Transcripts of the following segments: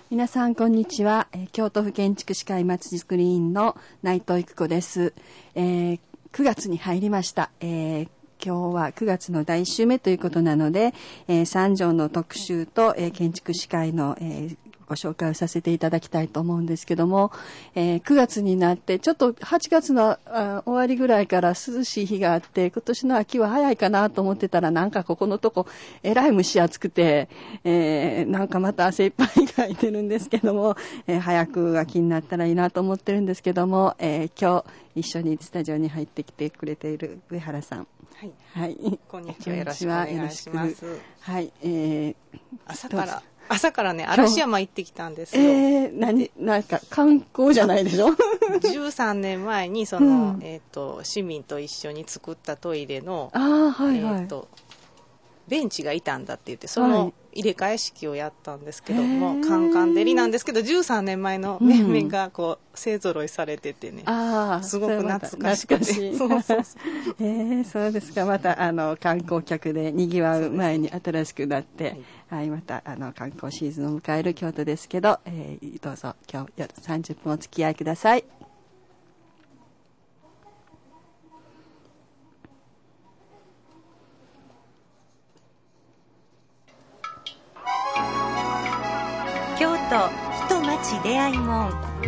皆さんこんにちは。京都府建築士会まちづくり委員の内藤育子です。9月に入りました。今日は9月の第1週目ということなので、三条の特集と、建築士会の、ご紹介をさせていただきたいと思うんですけども、9月になってちょっと8月の終わりぐらいから涼しい日があって、今年の秋は早いかなと思ってたら、なんかここのとこえらい蒸し暑くて、なんかまた汗いっぱいかいてるんですけども、早く秋になったらいいなと思ってるんですけども、今日一緒にスタジオに入ってきてくれている上原さん、 はい、 はい、 こんにちは、よろしくお願いします。 はい、 朝からね、嵐山行ってきたんですよ。 なんか観光じゃないでしょ 13年前にその、市民と一緒に作ったトイレの、ベンチが傷んだって言って、その入れ替え式をやったんですけども、カンカン照りなんですけど、13年前の面々がこう勢ぞろいされててね、すごく懐かしくて。 そうですか。また観光客で賑わう前に新しくなって、はい、また観光シーズンを迎える京都ですけど、どうぞ今日夜30分お付き合いください。 京都人町出会い門。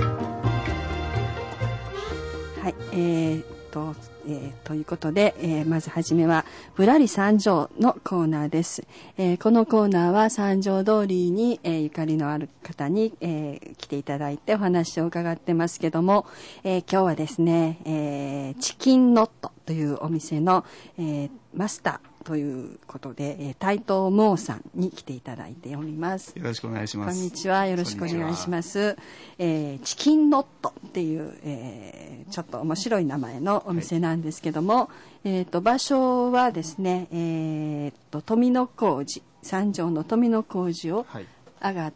はい、ということで、まずはじめはぶらり三条のコーナーです。このコーナーは三条通りに、ゆかりのある方に、来ていただいてお話を伺ってますけども、今日はですね、チキンノットというお店の、マスターということで、台東モーさんに来ていただいております。 よろしくお願いします。 こんにちは、よろしくお願いします。チキンノットっていう、ちょっと面白い名前のお店なんですけども、場所はですね、富野小路、三条の富野小路を上がった、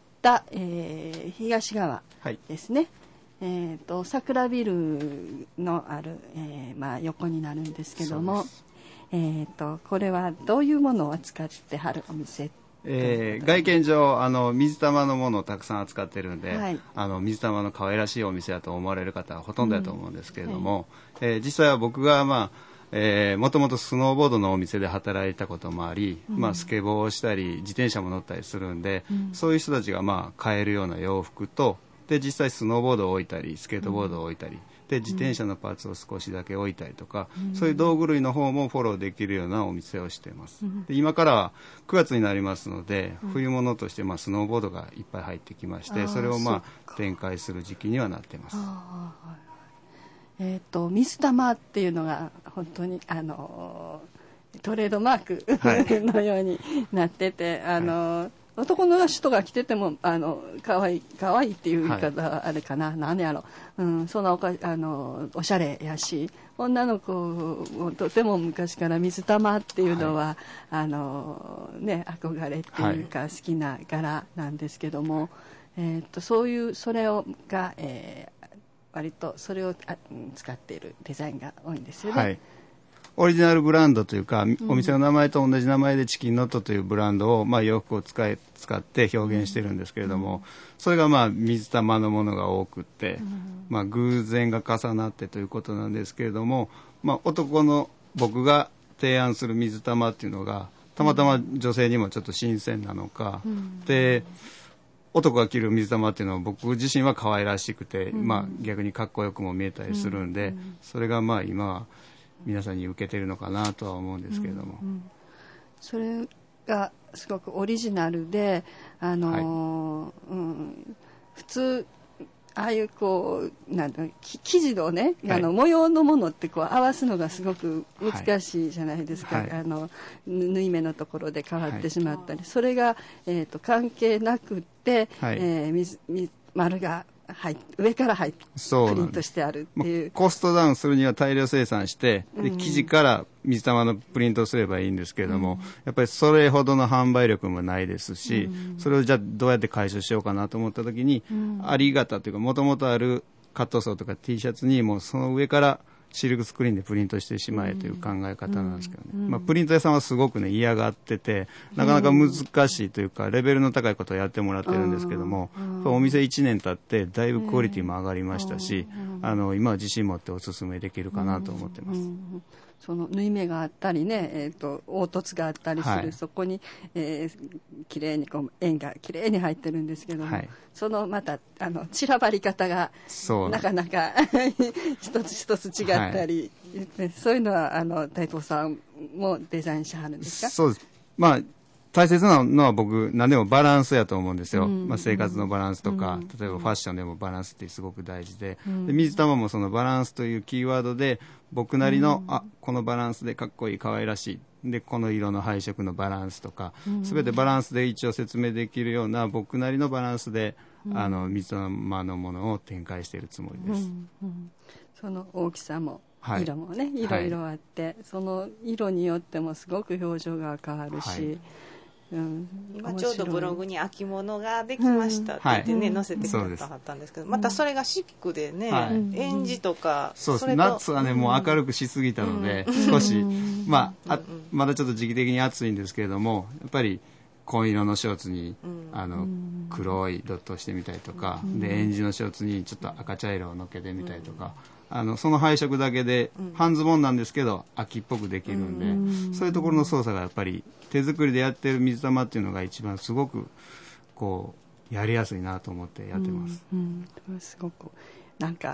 東側ですね。桜ビルのある、横になるんですけども、これはどういうものを扱ってはるお店？ 外見上水玉のものをたくさん扱ってるんで、水玉の可愛らしいお店だと思われる方はほとんどだと思うんですけれども、実際は僕がもともとスノーボードのお店で働いたこともあり、スケボーをしたり自転車も乗ったりするんで、そういう人たちが買えるような洋服と、で実際スノーボードを置いたりスケートボードを置いたり、で自転車のパーツを少しだけ置いたりとか、そういう道具類の方もフォローできるようなお店をしています。で今からは9月になりますので、冬物としてスノーボードがいっぱい入ってきまして、それを展開する時期にはなっています。 水玉っていうのが本当にトレードマークのようになってて、男の人が着てても可愛いっていう言い方はあれかな、何やろ、そんなおしゃれやし、女の子もとても昔から水玉っていうのは、憧れっていうか好きな柄なんですけども、それが、割とそれを使っているデザインが多いんですよね。 オリジナルブランドというか、お店の名前と同じ名前でチキンノットというブランドを、洋服を使って表現してるんですけれども、それが水玉のものが多くって、偶然が重なってということなんですけれども、男の僕が提案する水玉っていうのがたまたま女性にもちょっと新鮮なのか、で男が着る水玉っていうのは僕自身は可愛らしくて、逆にかっこよくも見えたりするんで、それが今は皆さんに受けてるのかなとは思うんですけれども、 それがすごくオリジナルで、普通ああいう生地のね、模様のものって合わすのがすごく難しいじゃないですか、縫い目のところで変わってしまったり、それが、関係なくって、丸が上からプリントしてあるっていう。 コストダウンするには大量生産して、で生地から水玉のプリントをすればいいんですけれども、やっぱりそれほどの販売力もないですし、それをじゃあどうやって解消しようかなと思った時に、ありがたというかもともとあるカットソーとか T シャツにもうその上からシルクスクリーンでプリントしてしまえという考え方なんですけどね、プリント屋さんはすごくね嫌がってて、なかなか難しいというかレベルの高いことをやってもらってるんですけども、お店1年経ってだいぶクオリティも上がりましたし、今は自信持っておすすめできるかなと思ってます。 その縫い目があったりね、凹凸があったりする、そこに、きれいに円がきれいに入ってるんですけども、そのまた散らばり方がなかなか一つ一つ違ったり、そういうのは大東さんもデザインしはるんですか？ そうです。大切なのは僕何でもバランスやと思うんですよ、生活のバランスとか、例えばファッションでもバランスってすごく大事で、水玉もそのバランスというキーワードで僕なりの、このバランスでかっこいい可愛らしいで、この色の配色のバランスとか、全てバランスで一応説明できるような僕なりのバランスで、水玉のものを展開しているつもりです。 その大きさも色もね、いろいろあって、その色によってもすごく表情が変わるし、 今ちょうどブログに秋物ができましたって言ってね、載せてくれたはったんですけど、またそれがシックでね、エンジとか、 そうです。夏はね、もう明るくしすぎたので、少しまだちょっと時期的に暑いんですけれども、やっぱり紺色のショーツに黒いドットをしてみたりとか、でエンジのショーツにちょっと赤茶色をのっけてみたりとか、その配色だけで半ズボンなんですけど秋っぽくできるんで、そういうところの操作がやっぱり手作りでやってる水玉っていうのが一番すごくこうやりやすいなと思ってやってます。 すごくなんか、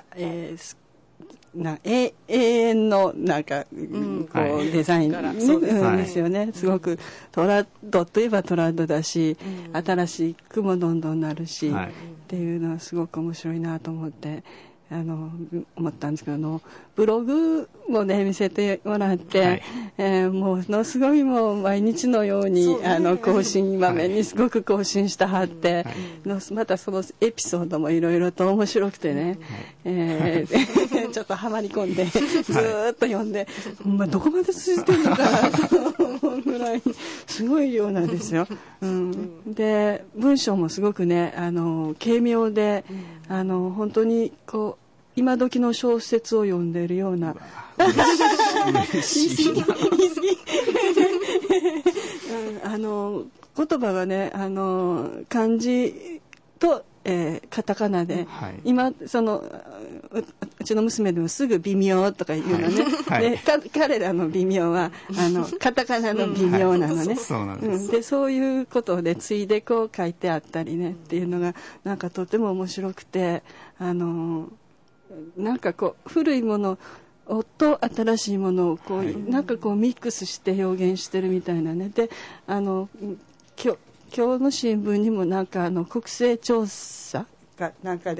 永遠のなんか、こうデザインですよね。すごくトラッドといえばトラッドだし、新しい服もどんどんなるし、っていうのはすごく面白いなと思って思ったんですけど、ブログもね見せてもらって、ものすごいもう毎日のように更新場面にすごく更新してはって、またそのエピソードもいろいろと面白くてね、ちょっとはまり込んでずーっと読んで、どこまで続いてるのかなと思うぐらいすごい量なんですよ。で文章もすごくね軽妙で、本当にこう今時の小説を読んでいるような言葉がね漢字と、カタカナで、今そのうちの娘でもすぐ微妙とか言うのね、で彼らの微妙はカタカナの微妙なのね。でそういうことでついでこう書いてあったりねっていうのがなんかとても面白くて、なんかこう古いものと新しいものをこう、なんかこうミックスして表現してるみたいなね。で今日の新聞にもなんか国勢調査かなんかで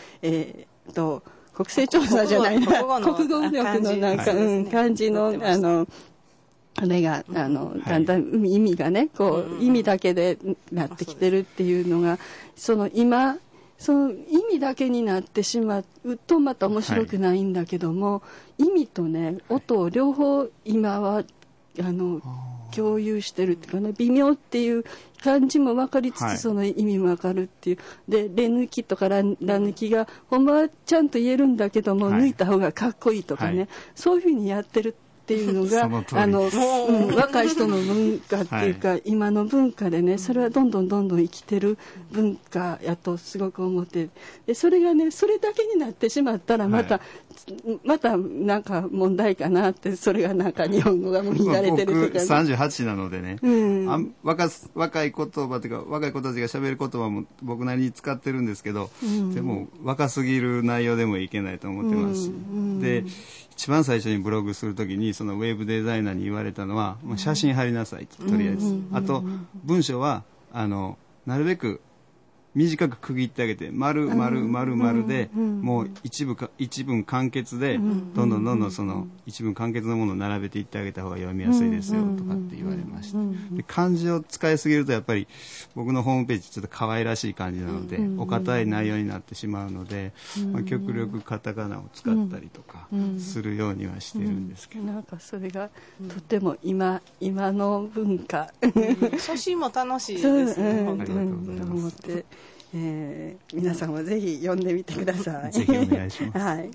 国勢調査じゃないな、国語力のなんか漢字のあれがだんだん意味がねこう意味だけでなってきてるっていうのが、今その意味だけになってしまうとまた面白くないんだけども、意味とね音を両方今は共有してるっていうかね、微妙っていう漢字も分かりつつその意味も分かるっていう、でレ抜きとから抜きがほんまはちゃんと言えるんだけども、抜いた方がかっこいいとかね、そういうふうにやってるっていうのが若い人の文化っていうか、今の文化でねそれはどんどん生きてる文化やとすごく思って、でそれがねそれだけになってしまったらまたなんか問題かなって、それがなんか日本語がもう乱れてるとか、ね、 僕38なのでね、若い言葉というか若い子たちが喋る言葉も僕なりに使ってるんですけど、でも若すぎる内容でもいけないと思ってますし、で一番最初にブログするときにそのウェブデザイナーに言われたのは、もう写真貼りなさいとりあえず、あと文章はなるべく短く区切ってあげて、丸でもう一文完結でどんどんその一文完結のものを並べていってあげた方が読みやすいですよとかって言われました。で漢字を使いすぎるとやっぱり僕のホームページちょっと可愛らしい感じなのでお堅い内容になってしまうので、極力カタカナを使ったりとかするようにはしてるんですけど、 なんかそれがとても今の文化写真も楽しいですね、 本当に思って、皆さんもぜひ読んでみてください。 ぜひお願いします。 はい。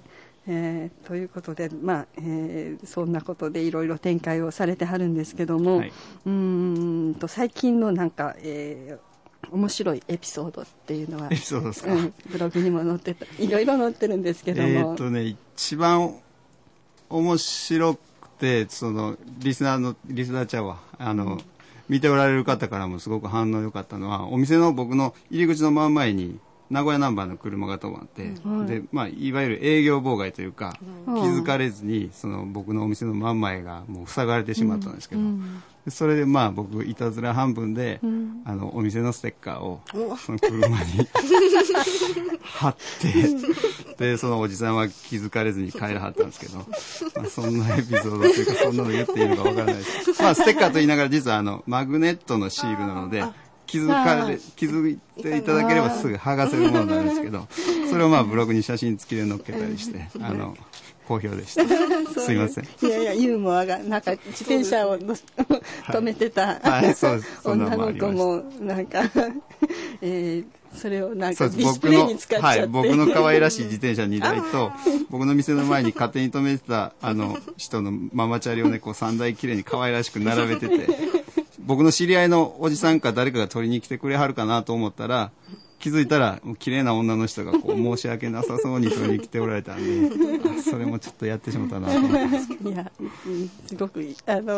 ということで、そんなことでいろいろ展開をされてはるんですけども、はい、最近のなんか、面白いエピソードっていうのは、 エピソードですか、 ブログにも載ってた、いろいろ載ってるんですけども、 一番面白くて、そのリスナーちゃうわ、見ておられる方からもすごく反応良かったのは、お店の僕の入り口の真ん前に名古屋ナンバーの車が止まって、で、いわゆる営業妨害というか、気づかれずにその僕のお店の真ん前がもう塞がれてしまったんですけど、それで僕いたずら半分で、お店のステッカーをその車に貼ってでそのおじさんは気づかれずに帰らはったんですけど、そんなエピソードというかそんなの言っていいのかわからないです。ステッカーと言いながら実はマグネットのシールなので気づいていただければすぐ剥がせるものなんですけど、それをブログに写真付きで載っけたりして好評でした。すいません。 いやユーモアがなんか自転車を止めてた、女の子もなんか、それをなんかディスプレイに使っちゃって、 僕の可愛らしい自転車2台と僕の店の前に勝手に止めてた人のママチャリをねこう3台きれいに可愛らしく並べてて、僕の知り合いのおじさんか誰かが取りに来てくれはるかなと思ったら、気づいたら綺麗な女の人がこう申し訳なさそうに取りに来ておられたんで、それもちょっとやってしまったなと思ってます。 いや、すごくいい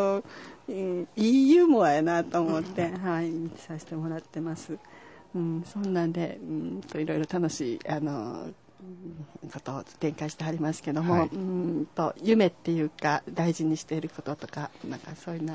ユーモアやなと思って、見させてもらってます。そんなんで、いろいろ楽しいことを展開してはりますけども、夢っていうか大事にしていることとか、なんかそういう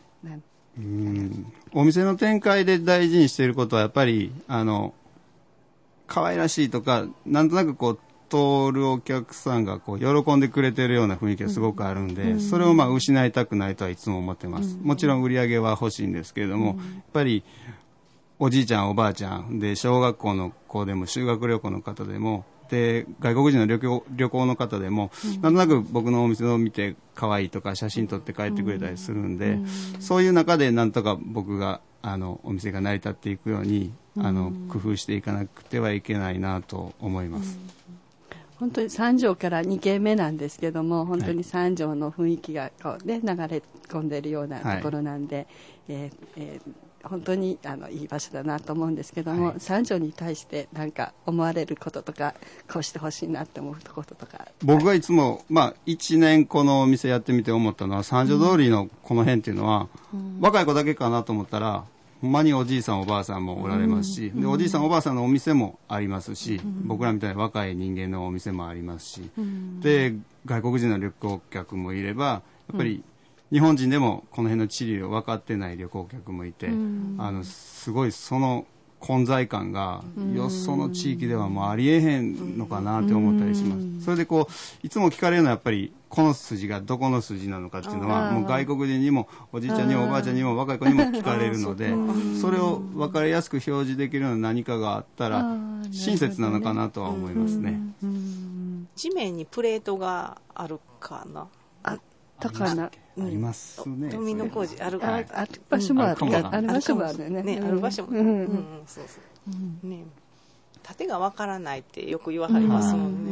お店の展開で大事にしていることはやっぱり可愛らしいとか、なんとなくこう通るお客さんがこう喜んでくれてるような雰囲気がすごくあるんで、それを失いたくないとはいつも思ってます。もちろん売り上げは欲しいんですけれども、やっぱりおじいちゃんおばあちゃんで小学校の子でも修学旅行の方でもで外国人の旅行の方でも、なんとなく僕のお店を見て可愛いとか写真撮って帰ってくれたりするんで、そういう中でなんとか僕がお店が成り立っていくように工夫していかなくてはいけないなと思います。 本当に三条から2軒目なんですけども、本当に三条の雰囲気がこう、流れ込んでいるようなところなんで、本当にいい場所だなと思うんですけども、三条に対して何か思われることとか、こうしてほしいなって思うこととか。 僕がいつも、1年このお店やってみて思ったのは、三条通りのこの辺っていうのは、若い子だけかなと思ったら、ほんまにおじいさんおばあさんもおられますし、でおじいさんおばあさんのお店もありますし、僕らみたいな若い人間のお店もありますし、で外国人の旅行客もいれば、やっぱり日本人でもこの辺の地理を分かってない旅行客もいて、すごいその混在感がよその地域ではもうありえへんのかなって思ったりします。それでこういつも聞かれるのはやっぱりこの筋がどこの筋なのかっていうのはもう外国人にもおじいちゃんにもおばあちゃんにも若い子にも聞かれるので、それを分かりやすく表示できるような何かがあったら親切なのかなとは思いますね。 地面にプレートがあるかな。 だからありますね。 富野工事あるある場所もある。ある場所もあるね。 ある場所も。そうそうね。縦がわからないってよく言わはりますもん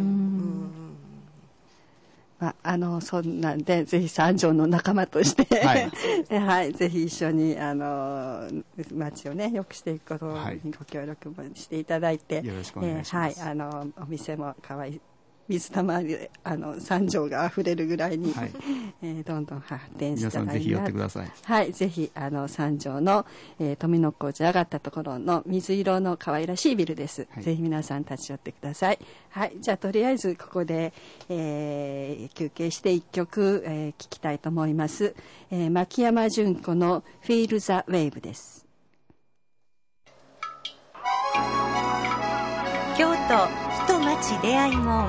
ね。そんなんでぜひ三条の仲間としてぜひ一緒に街をね良くしていくことにご協力もしていただいて、 よろしくお願いします。 お店も可愛い水たまりで三条があふれるぐらいに、どんどん発展したらいいな。 皆さんぜひ寄ってください。 はい、ぜひ三条の、富野工事上がったところの水色の可愛らしいビルです。ぜひ皆さん立ち寄ってください。はい、じゃあとりあえずここで、休憩して一曲、聴きたいと思います。牧山純子の Feel the Wave です。 京都人町出会い門。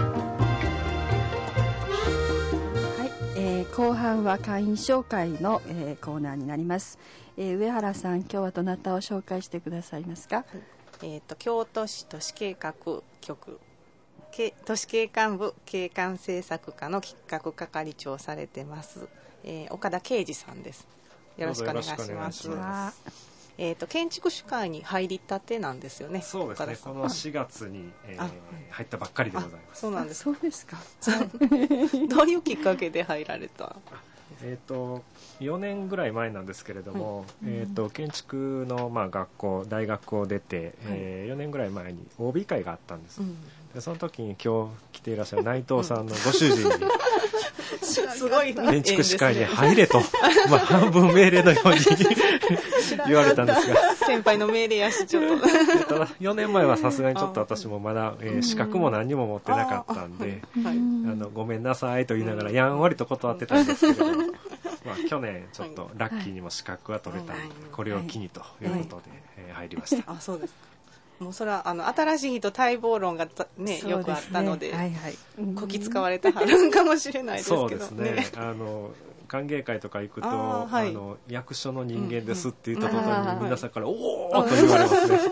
後半は会員紹介の、コーナーになります。上原さん、今日はどなたを紹介してくださいますか？ 京都市都市計画局都市景観部景観政策課の企画係長をされてます、岡田啓二さんです。よろしくお願いします。 建築士会に入りたてなんですよね。 そうですね、この4月に、入ったばっかりでございます。 そうなんです。 そうですか。 どういうきっかけで入られた？ 4年ぐらい前なんですけれども、建築の、大学を出て、4年ぐらい前に OB 会があったんです、でその時に今日来ていらっしゃる内藤さんのご主人にすごい建築士会に入れと、半分命令のように言われたんですが、 先輩の命令やしちょっとただ4年前はさすがにちょっと私もまだ、資格も何にも持ってなかったんで、ごめんなさいと言いながらやんわりと断ってたんですけれども、去年ちょっとラッキーにも資格が取れたので、これを機にということで、入りました。 そうですか。もうそれは新しい人待望論がね、よくあったので、こき使われたはるんかもしれないですけどね。そうですね。歓迎会とか行くと、役所の人間ですって言った途端に皆さんからおーと言われますね。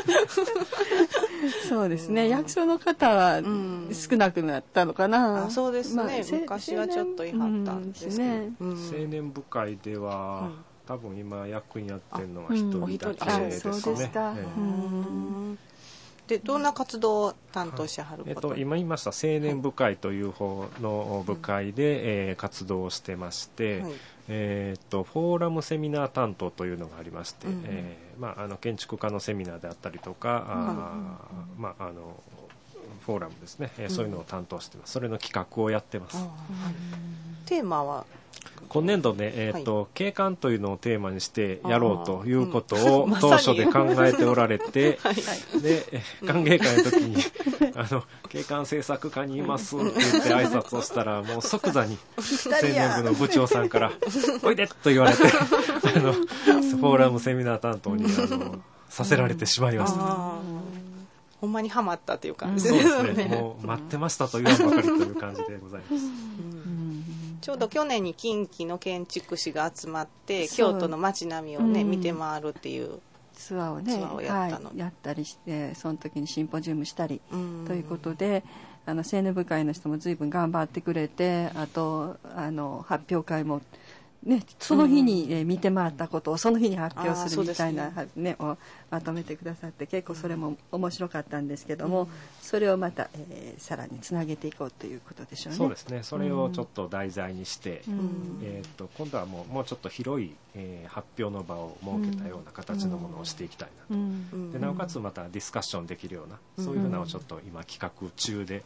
そうですね、役所の方は少なくなったのかな。 そうですね、昔はちょっといはったんですね。 青年部会では、多分今役員やってるのは一人だけですね。 そうですか。 でどんな活動を担当しはること？ 今言いました青年部会という方の部会で、活動をしてまして、フォーラムセミナー担当というのがありまして、建築家のセミナーであったりとか、フォーラムですね、そういうのを担当してます。それの企画をやってます。 テーマは今年度ね、景観というのをテーマにしてやろうということを当初で考えておられて、で歓迎会の時に景観政策課にいますって言って挨拶をしたら、もう即座に青年部の部長さんからおいでと言われてフォーラムセミナー担当にさせられてしまいました。 ほんまにハマったという感じですね。もう待ってましたと言わんばかりという感じでございます。 ちょうど去年に近畿の建築士が集まって京都の街並みをね、見て回るっていうツアーをね、やったりして、その時にシンポジウムしたりということで、青年部会の人も随分頑張ってくれて、あと発表会もね、その日に、見て回ったことをその日に発表するみたいな、をまとめてくださって、結構それも面白かったんですけども、それをまた、さらにつなげていこうということでしょうね。 そうですね、それをちょっと題材にして、今度はもうちょっと広い、発表の場を設けたような形のものをしていきたいなと、でなおかつまたディスカッションできるような、そういうふうなのをちょっと今企画中で、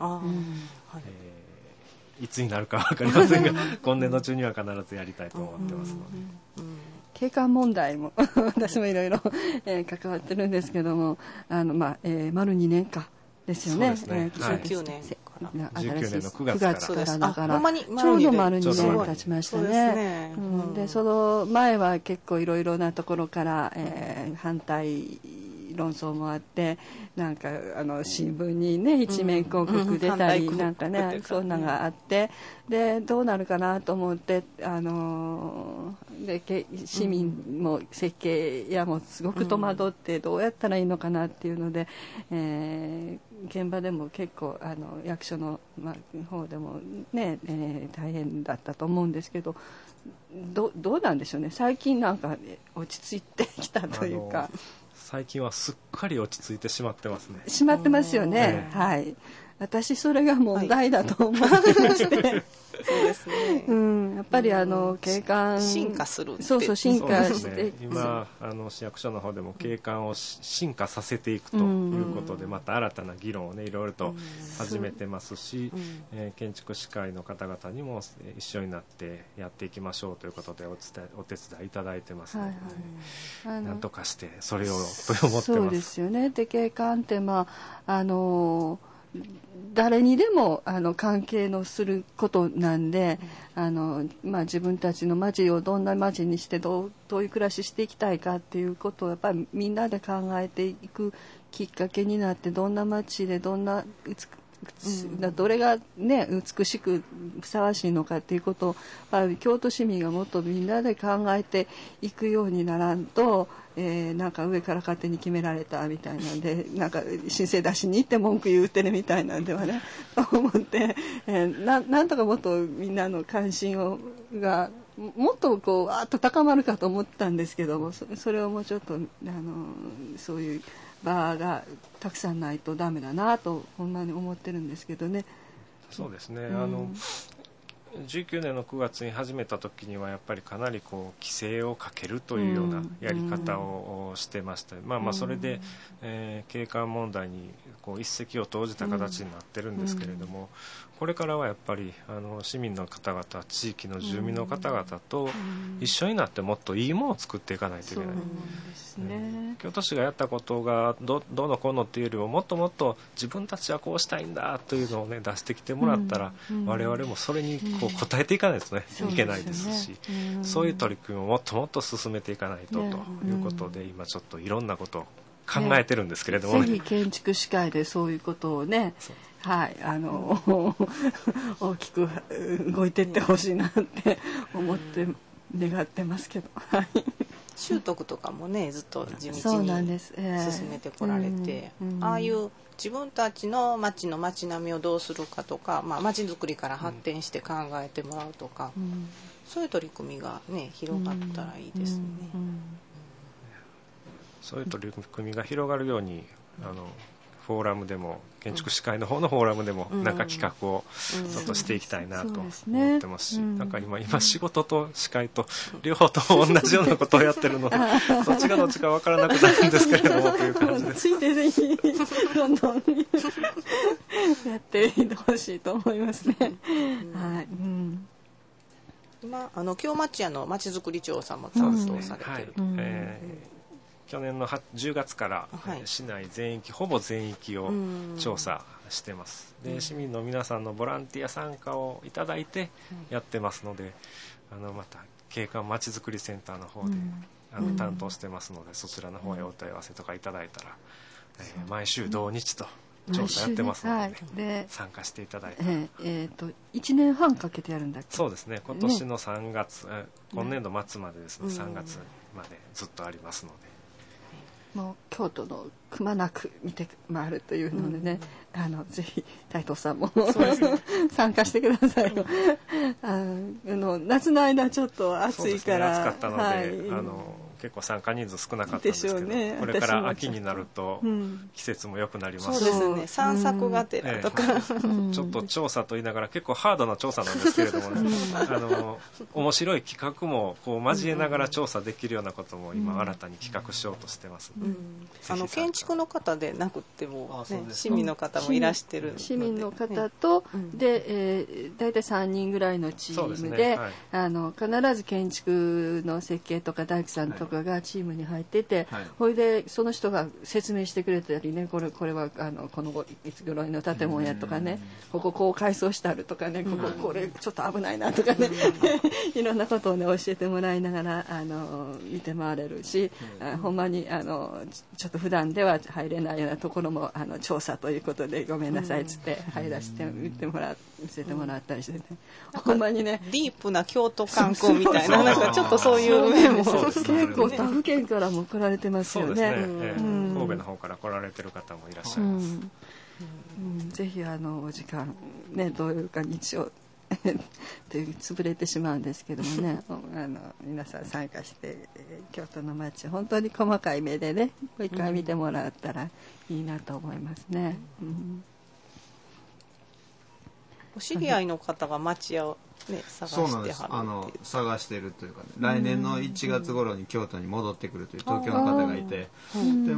いつになるか分かりませんが今年度中には必ずやりたいと思ってますので、 景観問題も私もいろいろ関わってるんですけども、丸2年かですよね。 そうですね、 19年 19年の9月からだからちょうど丸2年経ちましたね。でその前は結構いろいろなところから、反対論争もあって、なんか新聞にね一面広告出たり、なんかねそんなのがあって、でどうなるかなと思って、で市民も設計屋もすごく戸惑ってどうやったらいいのかなっていうので、現場でも結構役所の、方でもね、大変だったと思うんですけど、どうなんでしょうね、最近なんか、落ち着いてきたというか。 最近はすっかり落ち着いてしまってますね。 しまってますよね。はい。私それが問題だと思ってまして。 そうですね。 やっぱり景観進化する。 そう進化して、 今市役所の方でも景観を進化させていくということで、また新たな議論をねいろいろと始めてますし、建築士会の方々にも一緒になってやっていきましょうということでお手伝いいただいてますので、なんとかしてそれをと思ってます。 そうですよね。で景観って誰にでも関係のすることなんで、自分たちの街をどんな街にしてどういう暮らししていきたいかっていうことをやっぱりみんなで考えていくきっかけになって、どんな街でどんなどれがね美しくふさわしいのかっていうことを京都市民がもっとみんなで考えていくようにならんと、なんか上から勝手に決められたみたいなんで、なんか申請出しに行って文句言うてるみたいなんではね思って、なんとかもっとみんなの関心がもっとこうわーっと高まるかと思ったんですけども、それをもうちょっとそういう場がたくさんないとダメだなとほんまに思ってるんですけどね。 そうですね、19年の9月に始めた時にはやっぱりかなりこう規制をかけるというようなやり方をしてました。それで、景観問題にこう一石を投じた形になってるんですけれども、これからはやっぱり市民の方々、地域の住民の方々と一緒になってもっといいものを作っていかないといけない。京都市がやったことがどうのこうのっていうよりも、もっともっと自分たちはこうしたいんだというのをね出してきてもらったら、我々もそれにこう応えていかないとね、いけないですし、そういう取り組みをもっともっと進めていかないとということで、今ちょっといろんなことを考えてるんですけれどもね。 ぜひ建築士会でそういうことをね、はい、大きく動いていってほしいなって思って願ってますけど。 習得とかもねずっと地道に進めてこられて、ああいう自分たちの町の町並みをどうするかとか、町づくりから発展して考えてもらうとか、そういう取り組みがね広がったらいいですね。 そういう取り組みが広がるようにフォーラムでも建築士会の方のフォーラムでもなんか企画をちょっとしていきたいなと思ってますし、なんか今仕事と司会と両方とも同じようなことをやってるのでどっちがどっちか分からなくなるんですけれどもという感じです。 ついてぜひどんどんやっていってほしいと思いますね。はい。 今京町屋の町づくり調査も担当されてる。 去年の10月から市内全域、ほぼ全域を調査してます。で、市民の皆さんのボランティア参加をいただいてやってますので、また景観まちづくりセンターの方で担当してますので、そちらの方へお問い合わせとかいただいたら、毎週同日と調査やってますので、参加していただいて、 1年半かけてやるんだっけ。 そうですね、今年の3月、今年度末までですね、3月までずっとありますので、 もう京都のくまなく見て回るというのでね、ぜひ大東さんも参加してください。夏の間ちょっと暑いから、 暑かったので、結構参加人数少なかったんですけど、これから秋になると季節も良くなりますし、 そうですね、散策がてらとか、 ちょっと調査と言いながら結構ハードな調査なんですけれどもね、面白い企画もこう交えながら調査できるようなことも今新たに企画しようとしてます。 建築の方でなくても、市民の方もいらしてるので、 市民の方とで大体3人ぐらいのチームで、必ず建築の設計とか大工さんとかがチームに入ってて、それでその人が説明してくれたりね、これはこのいつぐらいの建物やとかね、こう改装してあるとかね、これちょっと危ないなとかね、いろんなことをね教えてもらいながら見て回れるし、ほんまにちょっと普段では入れないようなところも調査ということでごめんなさいっつって入らせて見せてもらったりしてね、ほんまにねディープな京都観光みたいな、なんかちょっとそういう面も結構他府県からも来られてますよね。 そうですね、神戸の方から来られてる方もいらっしゃいます。 ぜひお時間ね、どういうか日曜で潰れてしまうんですけどもね、皆さん参加して京都の街本当に細かい目でねもう一回見てもらったらいいなと思いますね。 お知り合いの方が町屋を探してはるっていう。 そうなんです。探してるというかね、来年の1月頃に京都に戻ってくるという東京の方がいて、で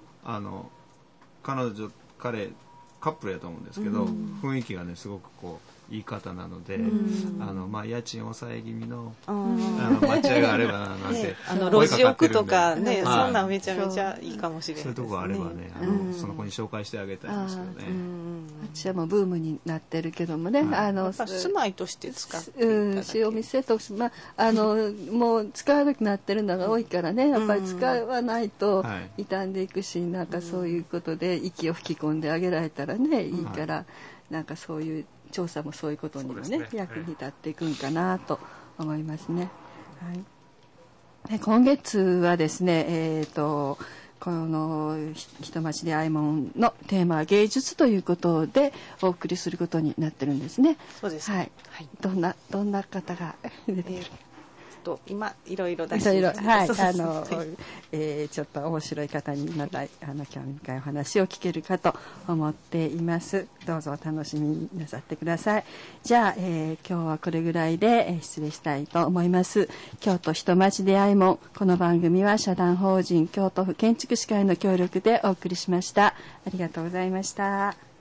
彼カップルやと思うんですけど、雰囲気がねすごくこういい方なので、家賃抑え気味の町屋があればななんて路地奥とかね、そんなんめちゃめちゃいいかもしれないですね。 そういうとこがあればね、その子に紹介してあげたいですよね。 町屋もブームになってるけどもね、 住まいとして使っていただける。 お店ともう使わなくなってるのが多いからね、やっぱり使わないと傷んでいくし、なんかそういうことで息を吹き込んであげられたらねいいから、なんかそういう調査もそういうことにもね役に立っていくんかなと思いますね。今月はですね、この人町であいもんのテーマは芸術ということでお送りすることになってるんですね。 そうです。 どんな方が出てくる。 と今いろいろ出している、 はい、ちょっと面白い方にまた興味深いお話を聞けるかと思っています。どうぞお楽しみなさってください。じゃあ、今日はこれぐらいで、失礼したいと思います。京都人町出会いも、この番組は社団法人京都府建築士会の協力でお送りしました。ありがとうございました。